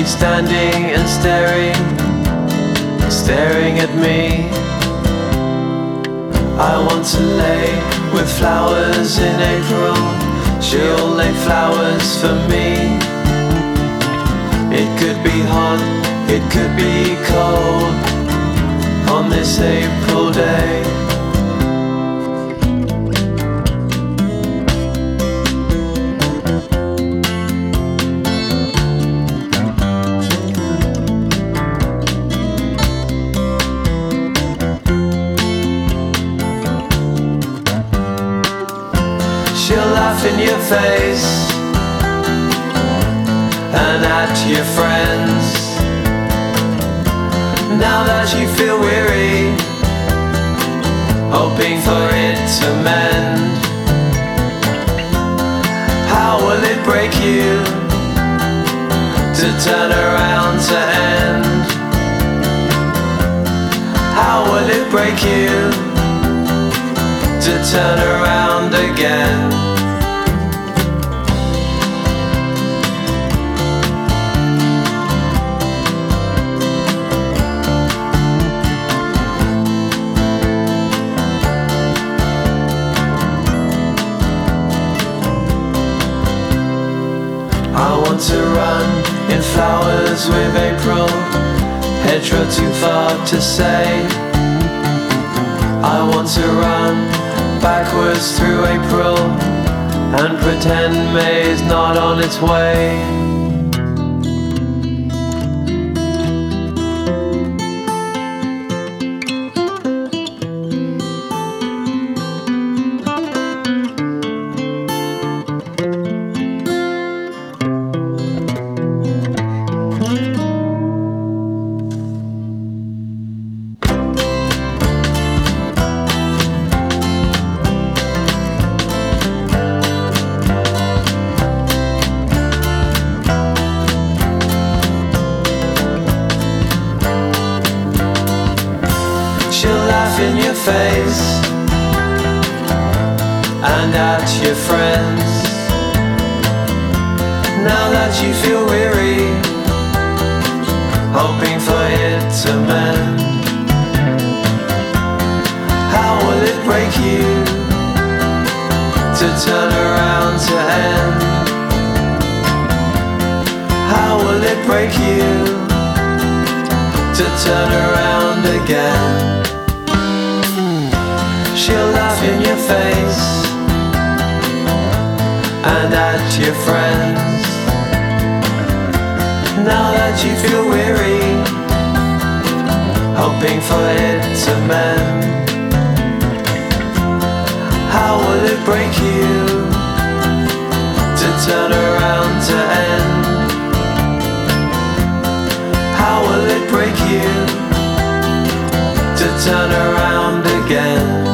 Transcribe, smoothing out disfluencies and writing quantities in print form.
standing and staring at me. I want to lay with flowers in April. She'll lay flowers for me. It could be hot, it could be cold on this April day. She'll laugh in your face and at your friends. Now that you feel weary, hoping for it to mend. How will it break you to turn around to end? How will it break you to turn around again? I want to run in flowers with April, hedgerow too far to say. I want to run backwards through April and pretend May is not on its way. She'll laugh in your face and at your friends. Now that you feel weary, hoping for it to mend. How will it break you to turn around to end? How will it break you to turn around again? She'll laugh in your face and at your friends. Now that you feel weary, hoping for it to mend. How will it break you to turn around to end? How will it break you to turn around again?